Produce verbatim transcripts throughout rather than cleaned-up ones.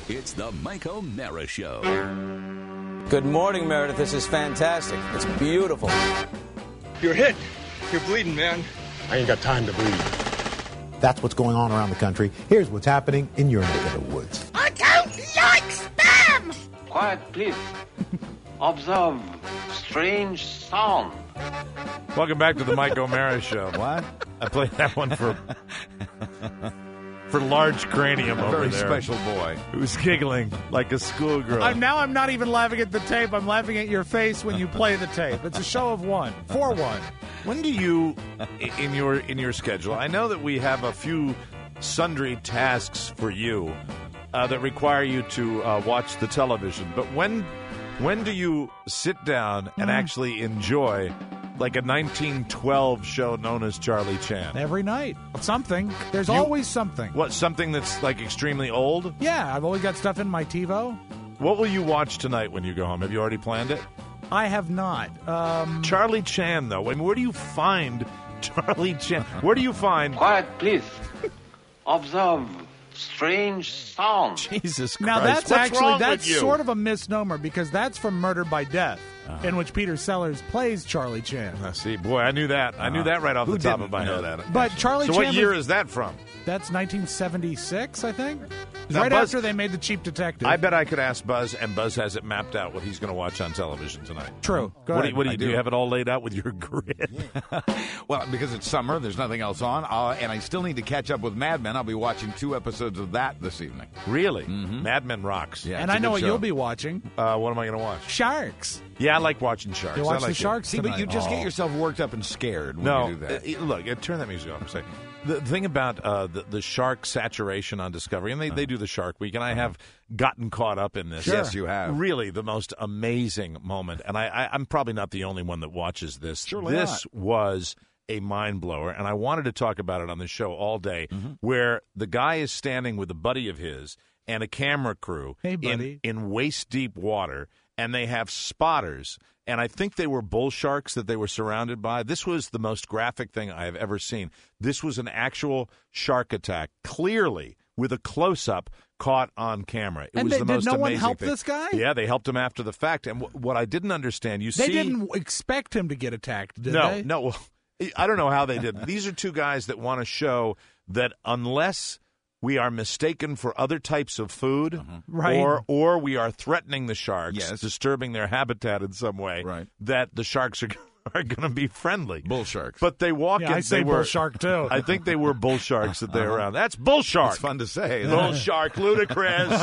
It's the Mike O'Mara Show. Good morning, Meredith. This is fantastic. It's beautiful. You're hit. You're bleeding, man. I ain't got time to bleed. That's what's going on around the country. Here's what's happening in your neck of the woods. I don't like spam! Quiet, please. Observe strange sound. Welcome back to the Mike O'Mara Show. What? I played that one for for large cranium a over very there. special boy who's giggling like a schoolgirl. I'm, now I'm not even laughing at the tape. I'm laughing at your face when you play the tape. It's a show of one, for one. When do you, in your in your schedule? I know that we have a few sundry tasks for you uh, that require you to uh, watch the television. But when when do you sit down and Mm. actually enjoy like a nineteen twelve show known as Charlie Chan? Every night. Something. There's You- always something. What, something that's like extremely old? Yeah, I've always got stuff in my TiVo. What will you watch tonight when you go home? Have you already planned it? I have not. Um, Charlie Chan, though. I mean, where do you find Charlie Chan? Where do you find... Quiet, please. Observe strange sound. Jesus Christ. now that's What's actually wrong that's with you? sort of a misnomer because that's from Murder by Death, Uh-huh. in which Peter Sellers plays Charlie Chan. Uh, see, boy, I knew that. I knew that right off Who the top didn't of my know head. that? But Charlie So Chan what year was- is that from? That's nineteen seventy-six, I think. It was Now, right Buzz- after they made The Cheap Detective. I bet I could ask Buzz, and Buzz has it mapped out what he's going to watch on television tonight. True. Go What do ahead. you, what do you I do? do. You have it all laid out with your grid? Well, because it's summer, there's nothing else on, uh, and I still need to catch up with Mad Men. I'll be watching two episodes of that this evening. Really? Mad Men rocks. Yeah, and it's a I know good what show. you'll be watching. Uh, what am I going to watch? Sharks. Yeah, I like watching Sharks. You I watch like the it. Sharks See, but you tonight? just Oh. get yourself worked up and scared when No, you do that. uh, look, uh, turn that music off for a second. The thing about uh, the, the shark saturation on Discovery, and they, they do the Shark Week, and I have gotten caught up in this. Sure. Yes, you have. Really, the most amazing moment, and I, I, I'm probably not the only one that watches this. Surely this was a mind blower, and I wanted to talk about it on the show all day, Mm-hmm. where the guy is standing with a buddy of his and a camera crew Hey, in, buddy. in waist-deep water, and they have spotters, and I think they were bull sharks that they were surrounded by. This was the most graphic thing I have ever seen. This was an actual shark attack, clearly with a close-up caught on camera. It And was they- the did most no one amazing help thing. this guy? Yeah, they helped him after the fact. And w- what I didn't understand, you They see... didn't expect him to get attacked, did no, they? no. Well, I don't know how they did. These are two guys that want to show that unless we are mistaken for other types of food, Right. or or we are threatening the sharks, Yes. disturbing their habitat in some way, Right. that the sharks are are going to be friendly. Bull sharks. But they walk Yeah, in. I say they bull were, shark, too. I think they were bull sharks that they're around. That's bull shark. It's fun to say. isn't Bull it? shark, ludicrous.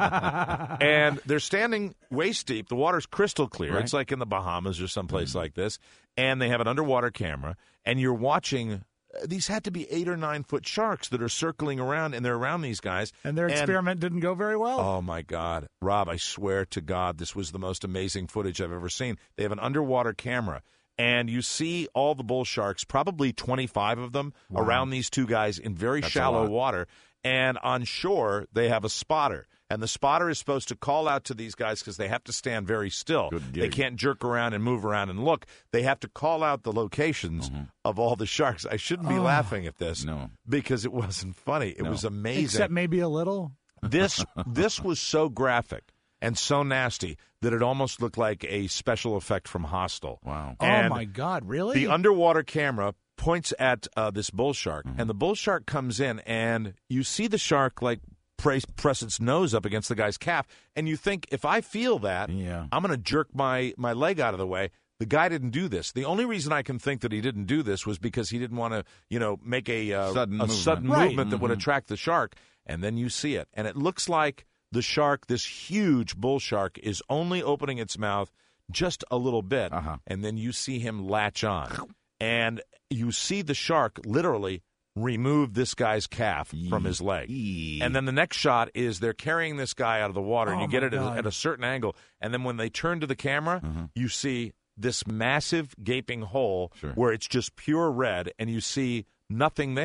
And they're standing waist deep. The water's crystal clear. Right. It's like in the Bahamas or someplace like this. And they have an underwater camera. And you're watching. uh, These had to be eight or nine foot sharks that are circling around, and they're around these guys. And their experiment didn't go very well. Oh, my God. Rob, I swear to God, this was the most amazing footage I've ever seen. They have an underwater camera, and you see all the bull sharks, probably twenty-five of them, around these two guys in very That's a shallow lot. water. And on shore, they have a spotter. And the spotter is supposed to call out to these guys because they have to stand very still. Good They gig. can't jerk around and move around and look. They have to call out the locations of all the sharks. I shouldn't be Oh. laughing at this No. because it wasn't funny. It No. was amazing. Except maybe a little. This this was so graphic and so nasty that it almost looked like a special effect from Hostel. Wow. And oh, my God, really? the underwater camera points at uh, this bull shark, Mm-hmm. and the bull shark comes in, and you see the shark like press, press its nose up against the guy's calf, and you think, if I feel that, Yeah. I'm going to jerk my, my leg out of the way. The guy didn't do this. The only reason I can think that he didn't do this was because he didn't want to, you know, make a uh, Sudden a movement. sudden Right. movement that would attract the shark. And then you see it, and it looks like the shark, this huge bull shark, is only opening its mouth just a little bit, Uh-huh. and then you see him latch on, and you see the shark literally remove this guy's calf from his leg. Yee. And then the next shot is they're carrying this guy out of the water, and Oh, you get my it at, God. at a certain angle. And then when they turn to the camera, you see this massive gaping hole Sure. where it's just pure red, and you see nothing there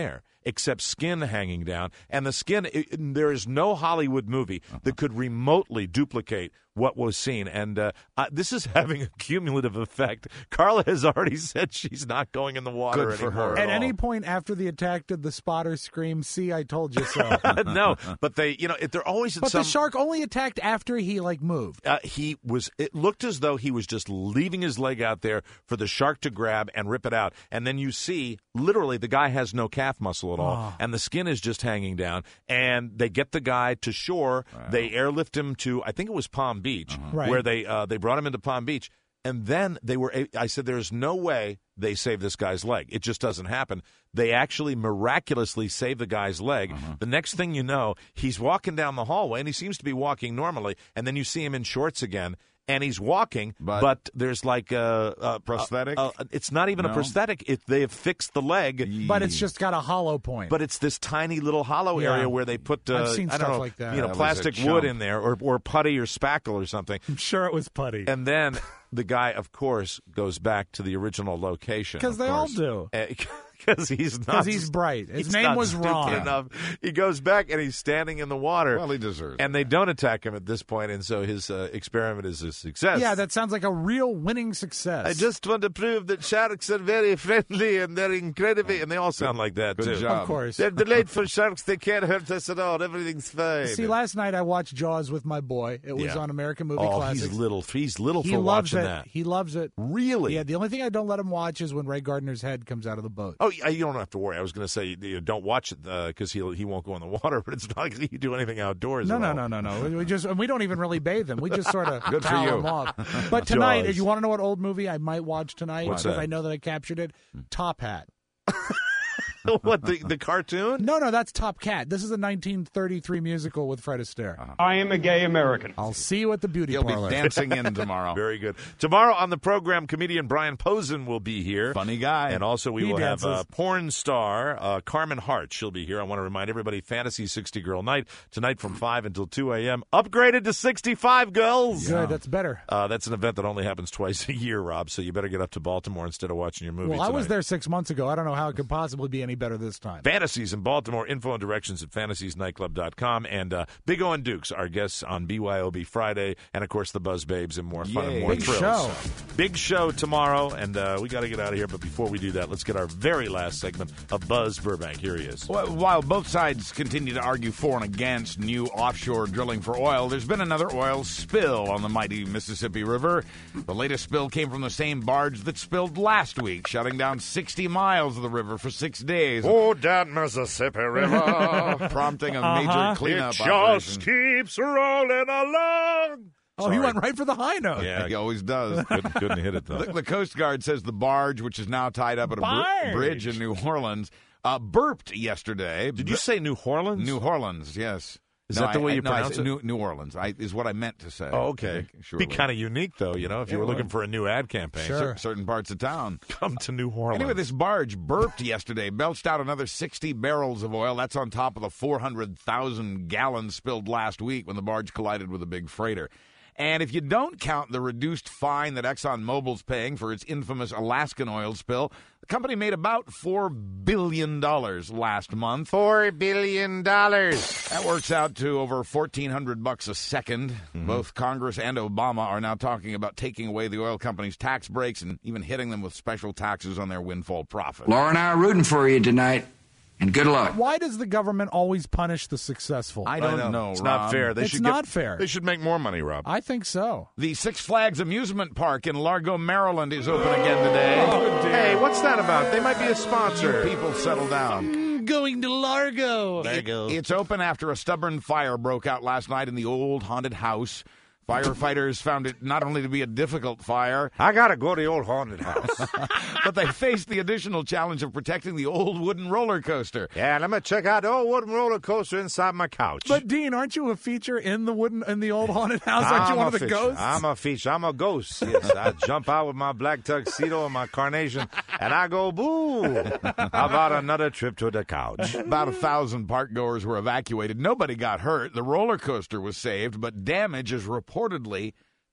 except skin hanging down. And the skin, it, there is no Hollywood movie uh-huh. that could remotely duplicate what was seen. And uh, uh, this is having a cumulative effect. Carla has already said she's not going in the water Good for anymore. her. At At any all. point after the attack, did the spotter scream, "See, I told you so"? No, but they, you know, it, they're always at But some. the shark only attacked after he, like, moved. Uh, he was. It looked as though he was just leaving his leg out there for the shark to grab and rip it out. And then you see, literally, the guy has no calf muscle at all, Oh. and the skin is just hanging down. And they get the guy to shore. Wow. They airlift him to, I think it was Palm Beach, Uh-huh. Right. where they uh, they brought him into Palm Beach. And then they were. I said, "There's no way they save this guy's leg. It just doesn't happen." They actually miraculously save the guy's leg. Uh-huh. The next thing you know, he's walking down the hallway, and he seems to be walking normally. And then you see him in shorts again. And he's walking, But- but, there's like a, a Prosthetic? a- a- it's not even No? a prosthetic. It, they have fixed the leg, But it's just got a hollow point. but it's this tiny little hollow Yeah. area where they put uh, I've seen I don't stuff know, like that. you know, That was a plastic wood chump. in there, or or putty or spackle or something. I'm sure it was putty. And then the guy, of course, goes back to the original location Because they all do. Because he's not. Because he's bright. His he's name not was stupid wrong. enough. He goes back and he's standing in the water. Well, he deserves And they don't attack him at this point, and so his uh, experiment is a success. Yeah, that sounds like a real winning success. I just want to prove that sharks are very friendly and they're incredibly, and they all sound like that Good too. job. Of course. They're delayed for sharks. They can't hurt us at all. Everything's fine. See, last night I watched Jaws with my boy. It was Yeah. on American Movie oh, Classics. he's little. He's little He for loves watching it. that. He loves it. Really? Yeah, the only thing I don't let him watch is when Ray Gardner's head comes out of the boat. Oh, yeah, you don't have to worry. I was going to say you know, don't watch it because he he won't go in the water, but it's not like you do anything outdoors. No, at no, all. no, no, no. We- We just and we don't even really bathe him. We just sort of Good for towel you. him off. But tonight, Jaws. if you want to know what old movie I might watch tonight, What's because that? I know that I captured it, Top Hat. What, the the cartoon? No, no, that's Top Cat. This is a nineteen thirty-three musical with Fred Astaire. I am a gay American. I'll see you at the beauty He'll parlor. be dancing in tomorrow. Very good. Tomorrow on the program, comedian Brian Posen will be here. Funny guy. And also we He will have dances. uh, porn star uh, Carmen Hart. She'll be here. I want to remind everybody, Fantasy sixty Girl Night, tonight from five until two a.m. Upgraded to sixty-five girls. Good, that's better. Uh, that's an event that only happens twice a year, Rob, so you better get up to Baltimore instead of watching your movie Well, I was tonight. there six months ago. I don't know how it could possibly be any better this time. Fantasies in Baltimore. Info and directions at fantasies nightclub dot com. And uh, Big O and Dukes, our guests on B Y O B Friday. And, of course, the Buzz Babes and more fun Yay. and more Big thrills. show. Big show tomorrow. And uh, we got to get out of here. But before we do that, let's get our very last segment of Buzz Burbank. Here he is. Well, while both sides continue to argue for and against new offshore drilling for oil, there's been another oil spill on the mighty Mississippi River. The latest spill came from the same barge that spilled last week, shutting down sixty miles of the river for six days, Oh, that Mississippi River. prompting a Uh-huh. major cleanup operation. keeps rolling along. Oh, he Sorry. went right for the high note. Yeah, He always does. couldn't, couldn't hit it, though. The, the Coast Guard says the barge, which is now tied up at a br- Barge. bridge in New Orleans, uh, burped yesterday. Did you say New Orleans? New Orleans, yes. Is No, that the I- way I- you no, I pronounce said it? New, New Orleans I, is what I meant to say. Oh, I okay. think, surely. Be kind of unique, though, you know, if you Yeah, were well. looking for a new ad campaign. Sure. Cer- certain parts of town. Come to New Orleans. Anyway, this barge burped yesterday, belched out another sixty barrels of oil. That's on top of the four hundred thousand gallons spilled last week when the barge collided with a big freighter. And if you don't count the reduced fine that ExxonMobil's paying for its infamous Alaskan oil spill, the company made about four billion dollars last month. Four billion dollars. That works out to over fourteen hundred bucks a second. Mm-hmm. Both Congress and Obama are now talking about taking away the oil companies' tax breaks and even hitting them with special taxes on their windfall profits. Laura and I are rooting for you tonight, and good luck. Why does the government always punish the successful? I don't know. It's Rob. not fair. They It's should not get- fair. They should make more money, Rob. I think so. The Six Flags Amusement Park in Largo, Maryland is open again today. Hey, what's that about? They might be a sponsor. People settle down. Going to Largo. It- it's open after a stubborn fire broke out last night in the old haunted house. Firefighters found it not only to be a difficult fire, I gotta go to the old haunted house. but they faced the additional challenge of protecting the old wooden roller coaster. Yeah, let me check out the old wooden roller coaster inside my couch. But Dean, aren't you a feature in the wooden in the old haunted house? Aren't you I'm one a of the feature. ghosts? I'm a feature. I'm a ghost. Yes, I jump out with my black tuxedo and my carnation, and I go, boo. How about another trip to the couch? About a thousand park goers were evacuated. Nobody got hurt. The roller coaster was saved, but damage is reportedly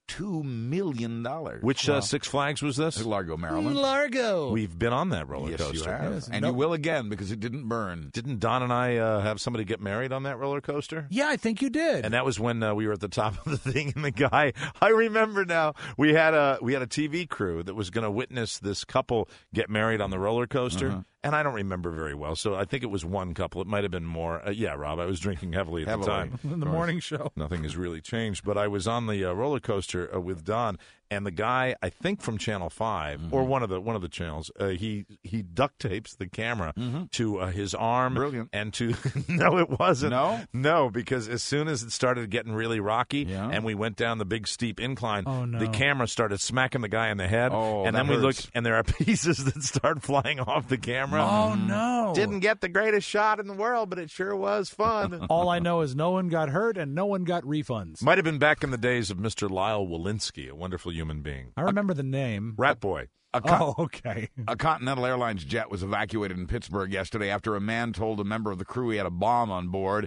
two million dollars. Which uh, Six Flags was this? Largo, Maryland. Largo. We've been on that roller Yes, coaster. you have. Yes, and no- you will again because it didn't burn. Didn't Don and I uh, have somebody get married on that roller coaster? Yeah, I think you did. And that was when uh, we were at the top of the thing, and the guy, I remember now, we had a we had a T V crew that was going to witness this couple get married on the roller coaster. Uh-huh. And I don't remember very well, so I think it was one couple. It might have been more. Uh, yeah, Rob, I was drinking heavily at Heavily. the time. In the morning show. Nothing has really changed, but I was on the uh, roller coaster uh, with Don, and the guy, I think from Channel Five Mm-hmm. or one of the one of the channels, uh, he he duct tapes the camera Mm-hmm. to uh, his arm, Brilliant. and to no, it wasn't. No? no, because as soon as it started getting really rocky, Yeah. and we went down the big steep incline, Oh, no. the camera started smacking the guy in the head, Oh, and that then we hurts. look, and there are pieces that start flying off the camera. Oh, no. Didn't get the greatest shot in the world, but it sure was fun. All I know is no one got hurt and no one got refunds. Might have been back in the days of Mister Lyle Walensky, a wonderful human being. I remember the name. Rat Boy. A, con- Oh, okay. a Continental Airlines jet was evacuated in Pittsburgh yesterday after a man told a member of the crew he had a bomb on board.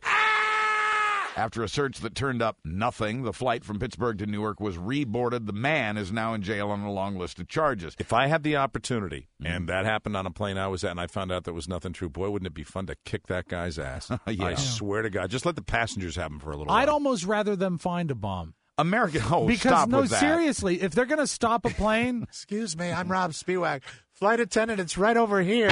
After a search that turned up nothing, the flight from Pittsburgh to Newark was reboarded. The man is now in jail on a long list of charges. If I had the opportunity, Mm-hmm. and that happened on a plane I was at, and I found out there was nothing true, boy, wouldn't it be fun to kick that guy's ass? Yeah. I swear to God. Just let the passengers have him for a little I'd while. almost rather them find a bomb. American, oh, Because, stop no, with that. seriously, if they're going to stop a plane, Excuse me, I'm Rob Spiewak. Flight attendant, it's right over here.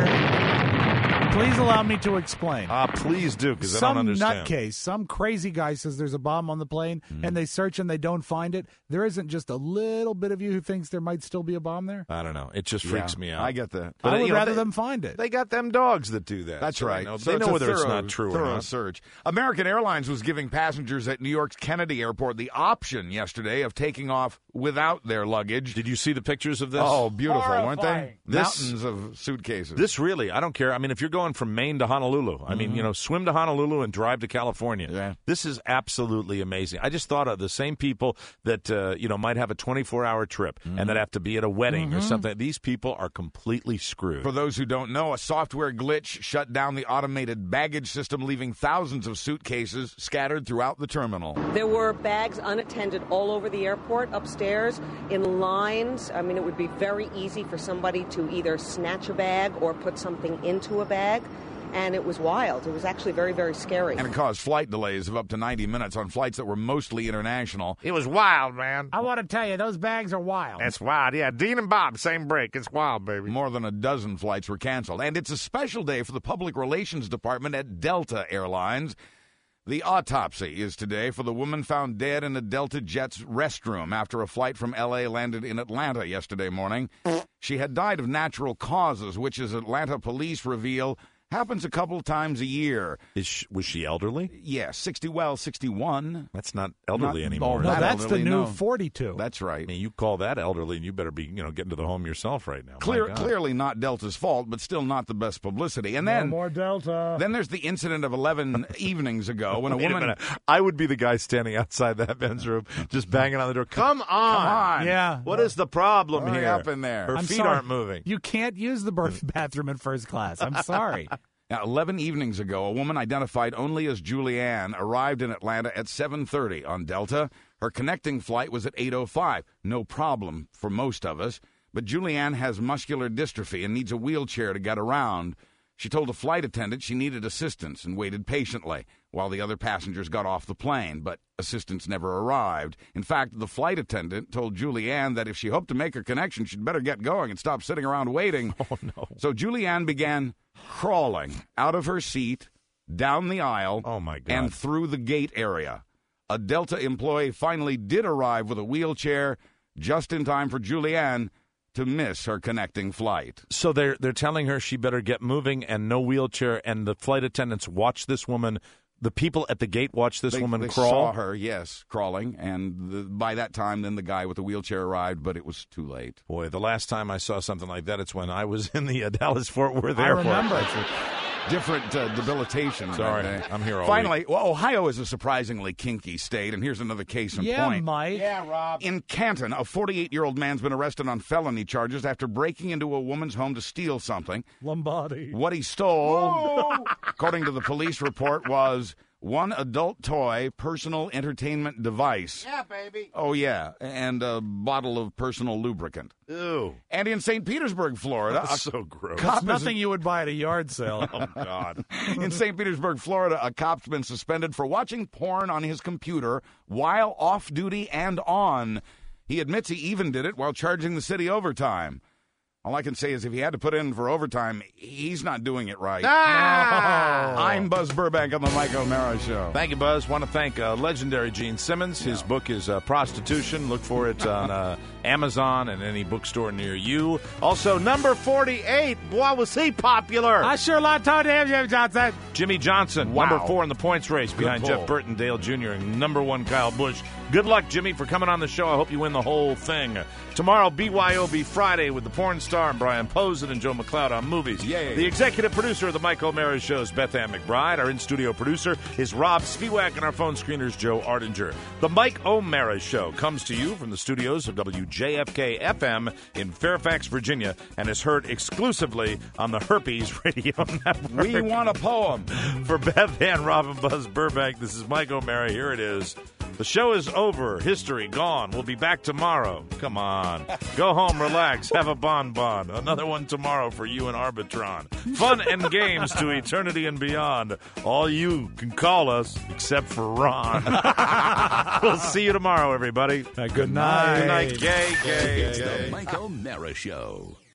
please allow me to explain. Ah, please do, because I Some don't understand. nutcase, some crazy guy says there's a bomb on the plane, Mm-hmm. and they search and they don't find it. There isn't just a little bit of you who thinks there might still be a bomb there? I don't know. It just freaks Yeah, me out. I get that. But, I would you know, rather they- them find it. They got them dogs that do that. That's So right. They know, So they it's know a whether it's thorough- not true or thorough not. search. American Airlines was giving passengers at New York's Kennedy Airport the option yesterday of taking off without their luggage. Did you see the pictures of this? Oh, beautiful, weren't they? Horrifying. This- Mountains of suitcases. This really, I don't care. I mean, if you're going from Maine to Honolulu, I mean, you know, swim to Honolulu and drive to California. Yeah. This is absolutely amazing. I just thought of the same people that, uh, you know, might have a twenty-four hour trip and that have to be at a wedding or something. These people are completely screwed. For those who don't know, a software glitch shut down the automated baggage system, leaving thousands of suitcases scattered throughout the terminal. There were bags unattended all over the airport, upstairs, in lines. I mean, it would be very easy for somebody to either snatch a bag or put something into a bag. And it was wild. It was actually very, very scary. And it caused flight delays of up to ninety minutes on flights that were mostly international. It was wild, man. I want to tell you, those bags are wild. That's wild. Yeah, Dean and Bob, same break. It's wild, baby. More than a dozen flights were canceled. And it's a special day for the Public Relations Department at Delta Airlines. The autopsy is today for the woman found dead in a Delta jet's restroom after a flight from L A landed in Atlanta yesterday morning. She had died of natural causes, which, as Atlanta police reveal, happens a couple times a year. Is she, was she elderly? Yeah, sixty, well, sixty-one. That's not elderly Not- anymore. oh, no, that that's elderly, the new no. forty-two. That's right. I mean, you call that elderly, and you better be, you know, getting to the home yourself right now. My Clear, God. clearly not Delta's fault, but still not the best publicity. And then, no more Delta. then there's the incident of eleven evenings ago when a Wait a woman. minute. I would be the guy standing outside that men's room, just banging on the door. Come on, Come on. Yeah. What is the problem Hurry here? up in there. Her I'm feet sorry. aren't moving. You can't use the birth bathroom in first class. I'm sorry. Now, eleven evenings ago, a woman identified only as Julianne arrived in Atlanta at seven thirty on Delta. Her connecting flight was at eight oh five. No problem for most of us. But Julianne has muscular dystrophy and needs a wheelchair to get around. She told a flight attendant she needed assistance and waited patiently while the other passengers got off the plane, but assistance never arrived. In fact, the flight attendant told Julianne that if she hoped to make her connection, she'd better get going and stop sitting around waiting. Oh, no. So Julianne began crawling out of her seat, down the aisle, Oh, my God. and through the gate area. A Delta employee finally did arrive with a wheelchair just in time for Julianne to miss her connecting flight. So they're they're telling her she better get moving and no wheelchair. And the flight attendants watch this woman. The people at the gate watch this They, woman they crawl. saw her, yes, crawling, and the, by that time, then the guy with the wheelchair arrived, but it was too late. Boy, the last time I saw something like that, it's when I was in the uh, Dallas-Fort Worth I airport. remember. Different uh, debilitation. Sorry, that day. I'm here all Finally, well, Ohio is a surprisingly kinky state, and here's another case in Yeah, point. Mike. Yeah, Rob. In Canton, a forty-eight-year-old man's been arrested on felony charges after breaking into a woman's home to steal something. Lombardi. What he stole, according to the police report, was one adult toy, personal entertainment device. Yeah, baby. Oh, yeah, and a bottle of personal lubricant. Ew. And in Saint Petersburg, Florida, That's so gross. It's nothing you would buy at a yard sale. Oh, God. in Saint Petersburg, Florida, a cop's been suspended for watching porn on his computer while off duty and on. He admits he even did it while charging the city overtime. All I can say is if he had to put in for overtime, he's not doing it right. Ah! I'm Buzz Burbank on the Mike O'Mara Show. Thank you, Buzz. Want to thank uh, legendary Gene Simmons. His Yeah. book is uh, Prostitution. Look for it on uh, Amazon and any bookstore near you. Also, number forty-eight. Boy, was he popular. I sure love told him, Jim Johnson. Jimmy Johnson, Wow. number four in the points race behind pull. Jeff Burton, Dale Junior, and number one Kyle Busch. Good luck, Jimmy, for coming on the show. I hope you win the whole thing. Tomorrow, B Y O B Friday with the porn star and Brian Posen and Joe McLeod on movies. Yay. The executive producer of the Mike O'Mara Show is Beth Ann McBride. Our in-studio producer is Rob Spiewak, and our phone screener is Joe Ardinger. The Mike O'Mara Show comes to you from the studios of W J F K F M in Fairfax, Virginia, and is heard exclusively on the Herpes Radio Network. We want a poem. For Beth Ann, Rob, and Buzz Burbank, this is Mike O'Mara. Here it is. The show is over. History gone. We'll be back tomorrow. Come on. Go home, relax, have a bonbon. Another one tomorrow for you and Arbitron. Fun and games to eternity and beyond. All you can call us, except for Ron. We'll see you tomorrow, everybody. Uh, good night. Good night, gay, gay, It's gay. the Mike O'Mara Show.